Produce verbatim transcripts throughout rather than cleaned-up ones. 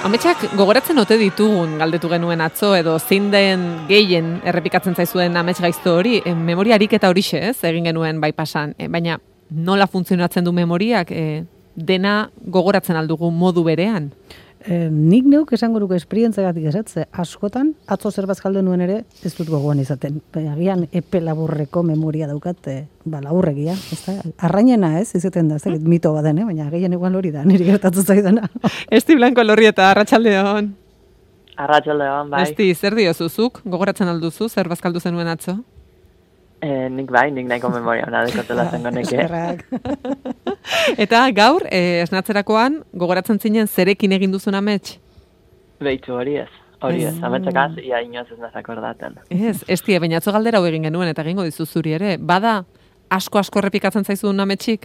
Ametsak gogoratzen ote ditugun galdetu genuen atzo edo zein den gehien errepikatzen zaizuen amets gaizto hori, e, memoria ariketa horixe, ez? Egin genuen bai pasan, e, baina nola funtzionatzen du memoriak, e, dena gogoratzen aldugu modu berean? E, nik neuk esango dugu esperientziagatik esatze, askotan, atzo zerbait galde nuen ere, ez dut gogoan izaten. Agian epe laburreko memoria daukat, e, ba, laburregia, ez da? Arrainena ez, izaten da, ez da, mito baden, eh? Baina gehien igual hori da, niri gertatu zaidana. Esti Blanco Lorrieta, arratsaldeon. Arratsaldeon, bai. Esti, zer diozuzuk? Gogoratzen alduzu, zer bazkaldu zenuen atzo? Eh, nik bai, nik nahiko memoria hona dekotela zengo neke. Eta gaur, eh, esnatzerakoan, gogoratzen zinen zerekin egin duzun amets? Behitu hori ez, hori ez, ametsekaz, ia inoz ez nazak ordaten. Ez, estie, baina atzo galdera hau egin genuen, eta egingo dizu zuri ere. Bada, asko-asko errepikatzen zaizun ametsik?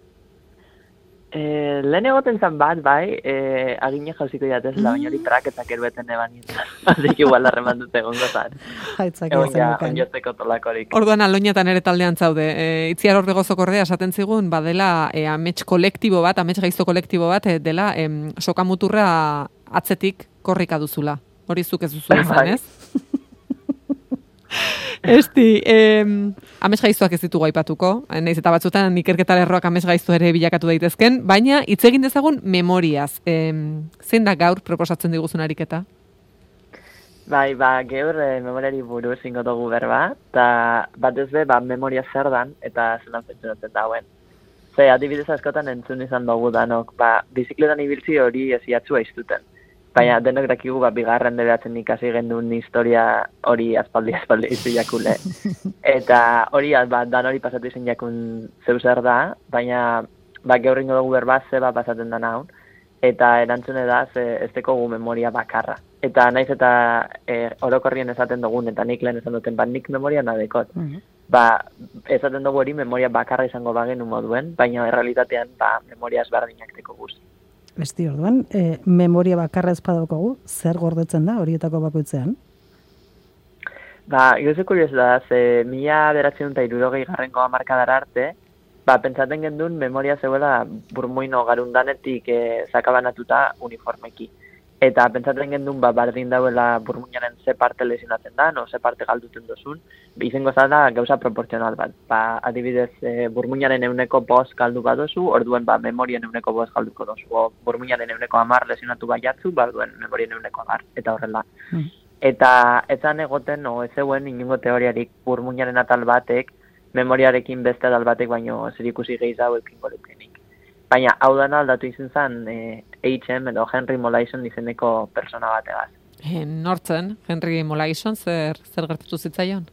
Eh, lehen egoten zen bat, bai, eh, agine jauziko jatez, mm. baina hori praketak erueten eban nintzen. Azik igual darreman dute egongo zan. Jaitzak egon ja, onjozteko tolakorik. Orduan aloinatan ere taldean zaude. E, itziar Ortegozok ordea esaten zigun, badela e, amets kolektibo bat, amets gaizto kolektibo bat, e, dela em, sokamuturra atzetik korrika duzula. Hori zuk ez duzu izan, ez? Esti, eh, amets gaiztoak ez ditugu aipatuko, nahiz eta batzutan ikerketa lerroak amets gaizto ere bilakatu daitezken, baina hitz egin dezagun memoriaz. Eh, zein da gaur proposatzen diguzun ariketa? Bai, ba, geur e, memoriari buruz ingo dugu berba, eta batez be, ba, memoria zer dan, eta zelan pentsionatzen dauen. Ze, adibidez askotan entzun izan dugu danok, ba, bizikletan ibiltzi hori eziatzua iztuten. Baina denok dakigu, ba, bigarren debeatzen ikasi gendun historia hori azpaldi azpaldi izu jakule. Eta hori, ba, dan hori pasatu izan jakun zeu zer da, baina ba, gaur ingo dugu berba zeba pasatzen da naun, eta erantzune da ze ez dekogu memoria bakarra. Eta naiz eta e, orokorrien esaten dugun, eta nik lehen esan duten, ba, nik memoria nadekot. Mm-hmm. Ba, esaten dugu hori memoria bakarra izango bagenu moduen, baina errealitatean ba, memoria ezberdinak deko guzti. Besti orduan, e, memoria bakarra ezpadaukagu, zer gordetzen da horietako bakoitzean? Ba, gauze kurioso da, ze mila beratzen eta irurogei garrenko hamarkadara arte, ba, pentsaten gendun memoria zeuela burmuino garundanetik e, zakabanatuta uniformeki. Eta pentsaten gendun, ba, bardin dauela burmuinaren ze parte lesionatzen da, no, ze parte galduten dozun, izango zala gauza proportzional bat. Ba, adibidez, e, burmuinaren euneko bost galdu badozu, orduen ba, memorien euneko bost galduko dozu. O, burmuinaren euneko amar lesionatu baiatzu, ba, orduen memorien euneko amar, eta horrela. Mm. Eta etzan egoten, no, ez zeuen inungo teoriarik burmuinaren atal batek, memoriarekin beste atal batek, baino zer ikusi gehiago ekingo leukenik. Baina hau dana aldatu izan zen e, H M edo Henry Molaison izeneko persona bategaz. E, nortzen, Henry Molaison, zer, zer gertatu zitzaion?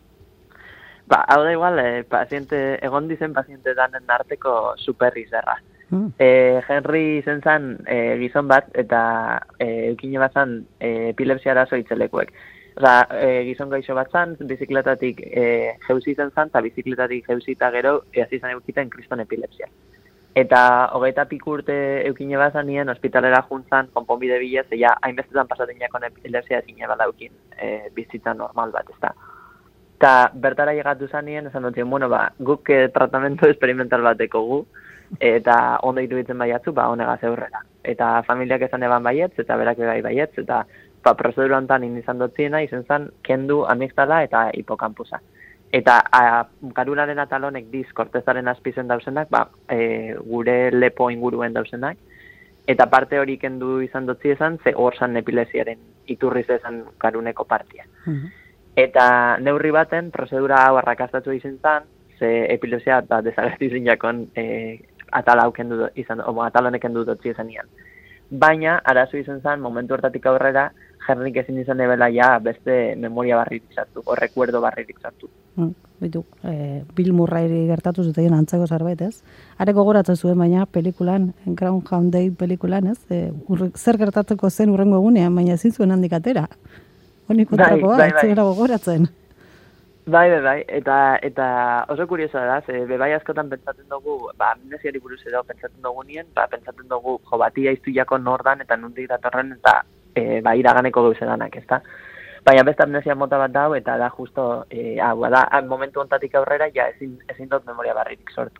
Ba, hau da igual, e, paziente, egon dizen paziente danen arteko superri zerra. Mm. E, Henry izen zen e, gizon bat, eta e, eukine bat zen e, epilepsia arazo itzelekuek. Osa, e, gizon gaixo bat zen, bizikletatik e, jeuzi zen zen, eta bizikletatik jeuzi eta gero, ez izan eukiten kriston epilepsia. Eta hogeita pikurte eukine bazan nien, ospitalera juntzan, konponbide bilez, ja, hainbestetan pasaten jakon epilepsia ezin badaukin e, bizitza normal bat, ez da. Eta bertara llegatu zan nien, esan dut, bueno, ba, guk e, tratamentu experimental bateko gu, eta ondo iruditzen baiatzu, ba, honegaz eurrera. Eta familiak esan eban baietz, eta berak bai baietz, eta ba, prozedura honetan izan dut ziena, izan zen, kendu amigdala eta hipokampusa. Eta garunaren atalonek diz kortezaren azpizen dauzenak, ba, e, gure lepo inguruen dauzenak, eta parte hori kendu izan dutzi esan, ze hor zan epilepsiaren iturriz esan garuneko partia. Mm-hmm. Eta neurri baten, prozedura hau arrakastatu izan zen, ze epilepsia ba, desagertu izan jakon e, atal hau kendu izan, o, atalonek kendu dutzi izan nian. Baina, arazo izan zen, momentu hortatik aurrera, Henrik ezin izan ebela ja beste memoria barririk sartu, o rekuerdo barririk sartu. Mm, bitu, e, Bill Murray gertatu zuten antzeko zerbait, ez? Are gogoratzen zuen, baina pelikulan, Groundhog Day pelikulan, ez? E, urre, zer gertatuko zen urrengo egunean, baina ezin zuen handik atera. Honik kontrakoa, bai, bai, ez zera gogoratzen. Bai, bai, bai, eta, eta oso kuriosoa da, ze bebai askotan pentsatzen dugu, ba, amnesiari buruz edo pentsatzen dugu nien, ba, pentsatzen dugu, jo, batia iztu jako nordan, eta nundik datorren, eta e, ba, iraganeko gauzedanak, ez da? Baina beste amnesia mota bat dau, eta da justo, e, hau, da, momentu ontatik aurrera, ja ezin, ezin dut memoria barririk sortu.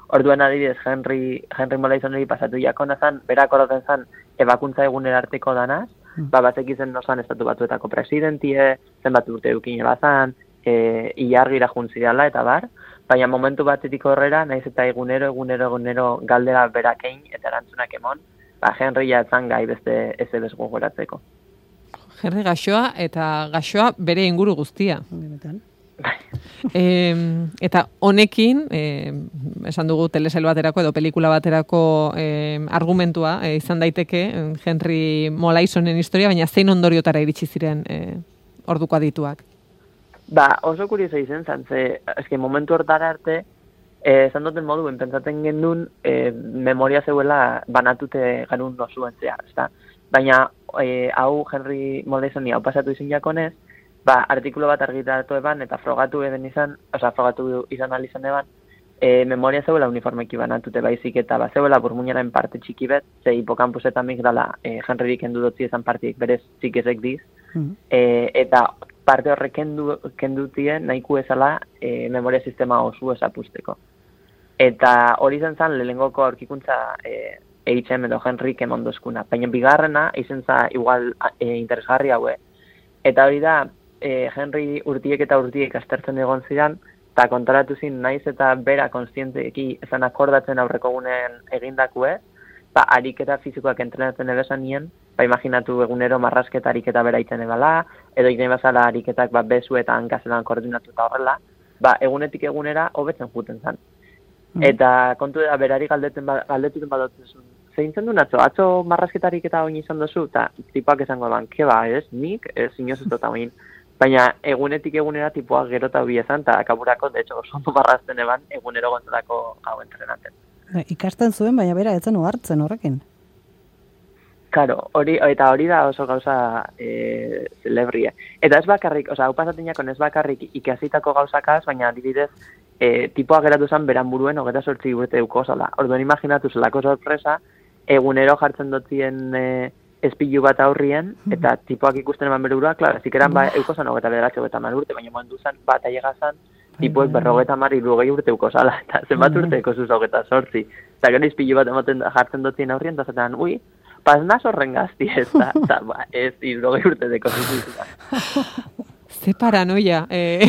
Orduen adibidez, Henry, Henry Molaisoneri pasatu jakona zan, berak horretzen zan, ebakuntza egunera arteko danaz, mm. ba, batzek izen nozan estatu batuetako presidentie, zenbat urte eukine bazan, e, ilargira juntzideala eta bar, baina momentu batetik horrera, naiz eta egunero, egunero, egunero galdera berakein eta erantzunak emon, ba, Henry jatzan gai beste ez ebez gogoratzeko. Henry gaxoa eta gaxoa bere inguru guztia. E, eta honekin, e, esan dugu telesail baterako edo pelikula baterako e, argumentua e, izan daiteke Henry Molaisonen historia, baina zein ondoriotara iritsi ziren e, orduko adituak? Ba, oso kurioso izen zan, ze, eski momentu hortara arte, e, esan duten moduen, pentsatzen gendun, e, memoria zeuela banatute garun nosuen zehar, ezta? Baina, e, hau Henry Molaisoni hau pasatu izin jakonez, ba, artikulo bat argitaratu eban, eta frogatu eben izan, oza, frogatu izan alizan eban, e, memoria zeuela uniformeki banatute baizik, eta ba, zeuela burmuinaren parte txiki bet, ze hipokampusetan migdala, e, Henryrik kendu dotzi ezan partiek berez txikizek diz, mm-hmm. e, eta parte horrek kendu, kendutien nahiko ezala e, memoria sistema osu esapusteko. Eta hori zen zan, lehengoko aurkikuntza e, H M edo Henryk emondozkuna. Baina bigarrena, izen za, igual e, interesgarri haue. Eta hori da, e, Henry urtiek eta urtiek astertzen egon zidan, eta kontaratu zin naiz eta bera konstienteki ezan akordatzen aurreko gunen egindakue, ba, ariketa fizikoak entrenatzen ebesan nien, ba, imaginatu egunero marrasketa ariketa bera iten ebala, edo iten bazala ariketak ba, bezu eta hankazelan koordinatu eta horrela, ba, egunetik egunera hobetzen juten zan. Mm. Eta kontu da, berari galdeten ba, galdetuten badotzen zeintzen du natzo, atzo marrasketarik eta oin izan dozu, eta tipoak esango eban, ke ba, ez, nik, ez, inoz ez dut oin. Baina egunetik egunera tipoak gero eta hobi ezan, eta akaburako, de hecho, oso marrazten eban, egunero gontzatako hau entrenaten. Ikasten zuen, baina bera etzen hartzen horrekin. Karo, hori, eta hori da oso gauza e, celebrie. Eta ez bakarrik, oza, hau pasatzen jakon ez bakarrik ikasitako gauzakaz, baina adibidez, e, tipoa geratu zen beran buruen hogeta sortzi urte euko zala. Orduen imaginatu zelako sorpresa, egunero jartzen dotzien e, espilu bat aurrien, eta tipoak ikusten eman bere burua, klar, zikeran ba, euko zan hogeta bederatxe hogeta mar urte, baina momentu zen bat aiega zan, tipoek berrogeta mar irugei urte euko zala, eta zenbat urte eko zuz hogeta sortzi. Eta gero espilu bat ematen jartzen dotzien aurrien, eta zaten, ui, pas naz horren gazti ez da, eta ba, ez irrogei urte deko zuzuz. Ze paranoia. Eh.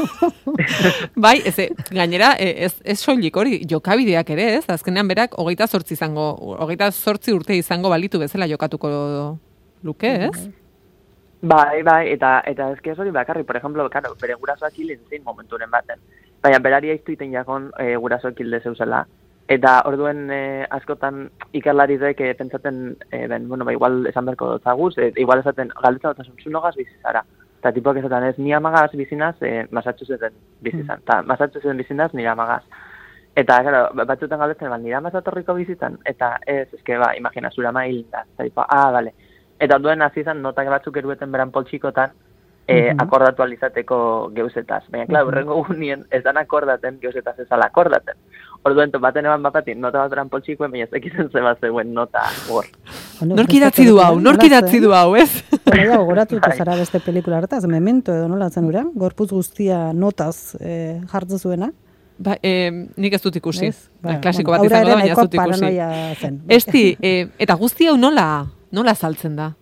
Bai, ez, gainera, ez, ez soilik hori, jokabideak ere ez, azkenean berak hogeita zortzi izango, hogeita zortzi urte izango balitu bezala jokatuko luke, ez? Bai, bai, eta, eta ez ez hori bakarri, por ejemplo, claro, bere gurasoak hil entzin momenturen baten. Baina berari aiztu iten jakon e, gurasoak hilde zeuzela. Eta orduen e, askotan ikerlarizek e, pentsaten, e, ben, bueno, ba, igual esan berko dotzaguz, e, igual esaten, galdetzen dut zunogaz bizizara. Eta tipoak esaten ez, ni amagaz bizinaz, e, Massachusetten bizizan. Eta mm. Massachusetten bizinaz, nire amagaz. Eta, claro, batzutan galdetzen, ba, nire amazatorriko bizitan. Eta ez, eske, ba, imagina, zura mail, da. Eta tipo, ah, bale. Eta orduen azizan, notak batzuk erueten beran poltsikotan, e, mm-hmm. akordatu alizateko geuzetaz. Baina, klar, urrengo mm-hmm. gunien, ez dan akordaten, geuzetaz ez ala akordaten. Orduen, baten eban bapatin, nota bat beran poltsikoen, baina ez ekizen zeba zeuen nota hor. Nork idatzi du hau, nork idatzi du hau, ez? Baina, goratuta zara beste pelikula hartaz, Memento edo nola zen ura, gorputz guztia notaz e, jartzen zuena. Ba, e, nik ez dut ikusi. Ba, klasiko bueno, bat izango da, baina ez dut ikusi. Zen. Esti, e, eta guzti hau nola, nola saltzen da?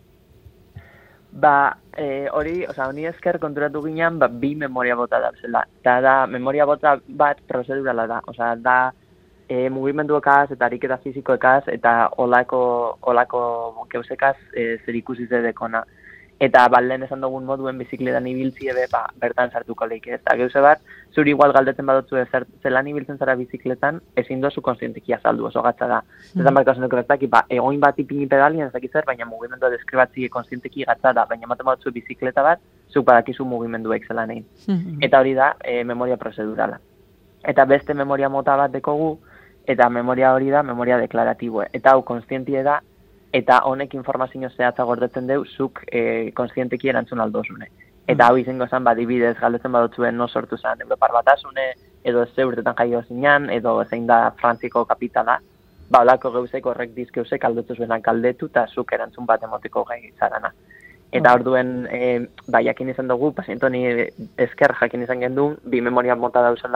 Ba, e, hori, oza, honi esker konturatu ginean, ba, bi memoria bota da, zela. Eta da, memoria bota bat prozedurala da, oza, da, e, mugimenduekaz eta ariketa fizikoekaz eta olako, olako keusekaz e, zer ikusi zedekona. Eta balen esan dugun moduen bizikletan ibiltzi ebe, ba, bertan sartuko leik ez. Eta geuse bat, zuri igual galdetzen badotzu zer, zelan ibiltzen zara bizikletan, ezin dozu konstientiki azaldu, oso gatza da. Mm. Ezan barka zeneko bertaki, ba, egoin bat ipini pedalien ez dakizer, baina mugimendua deskribatzi konstientiki gatza da, baina maten badotzu bizikleta bat, zuk badakizu mugimenduek zelan egin. Mm. Eta hori da, e, memoria prozedurala. Eta beste memoria mota bat dekogu, eta memoria hori da, memoria deklaratiboe. Eta hau konstientie da, eta honek informazio zehatza gordetzen deu, zuk e, konstienteki erantzun aldozune. Eta hau izango zen, badibidez, galdetzen badotzuen no sortu zen Europar Batasune, edo ze urtetan jaio zinan, edo zein da Frantziko kapitala, ba, olako geuzek horrek dizkeuzek aldotu zuenak galdetu, eta zuk erantzun bat emoteko gai zarana. Eta orduen, e, ba, jakin izan dugu, pazientoni esker jakin izan gendun, bi memoria mota dauzela,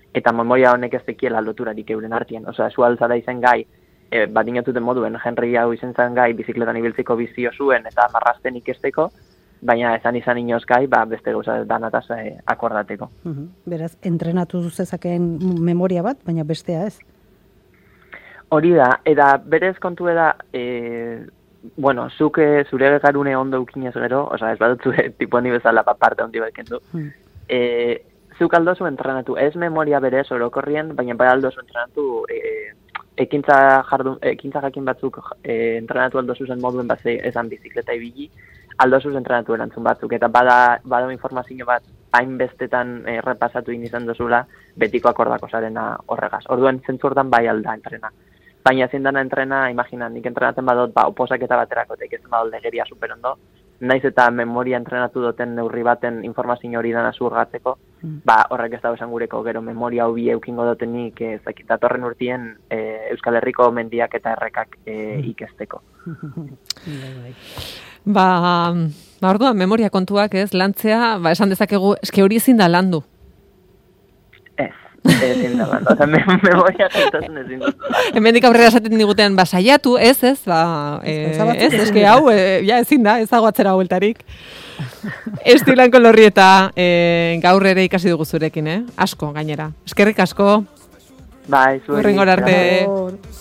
eta memoria honek ez tekiela loturarik euren artien. Osea, zu altzara izen gai, e, bat inotuten moduen, Henry hau izen zen gai, bizikletan ibiltzeko bizio zuen, eta marrazten ikesteko, baina ezan izan inoz gai, ba, beste gauza danataz e, akordateko. Uh-huh. Beraz, entrenatu zezakeen memoria bat, baina bestea ez? Hori da, eta berez kontu da, e, bueno, zuk zure garune ondo ukinez gero, osea, ez badut zure tipo handi bezala parte handi bat kendu, hmm. e, zuk aldozu entrenatu, ez memoria berez orokorrien, baina bai aldozu entrenatu, e, ekintza, jardun, ekintza jakin batzuk e, entrenatu aldozu zen moduen bat ezan bizikleta ibili, aldozu entrenatu erantzun batzuk, eta bada, bada informazio bat hainbestetan e, repasatu izan dozula, betiko akordako zarena horregaz. Orduan, zentzu hortan bai alda entrena. Baina ezin dana entrena, imagina, nik entrenatzen badot, ba, oposaketa baterako, tekezen badot legeria superondo, naiz eta memoria entrenatu duten neurri baten informazio hori dana zurgatzeko, mm. ba, horrek ez dago esan gureko, gero memoria hobi eukingo dotenik, ezakit, datorren urtien e, Euskal Herriko mendiak eta errekak e, ikesteko. ba, ba, orduan, memoria kontuak ez, lantzea, ba, esan dezakegu, eske hori ezin da landu. Ez. Ezin da landu, oza, memoria kontasun ezin dut. Hemendik aurrera esaten diguten, ba, saiatu, ez, ez, ba, e, ez, eske hau, e, ja, ezin da, ez dago atzera hueltarik. Estilan Kolorrieta, e, gaur ere ikasi dugu zurekin, eh? Asko, gainera. Eskerrik asko. Bai, zuen. Hurrengora arte.